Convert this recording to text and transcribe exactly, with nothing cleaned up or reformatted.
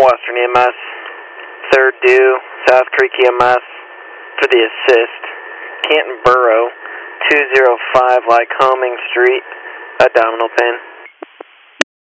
Western E M S, third due, South Creek E M S for the assist, Canton Borough, two oh five Lycoming Street, abdominal pain.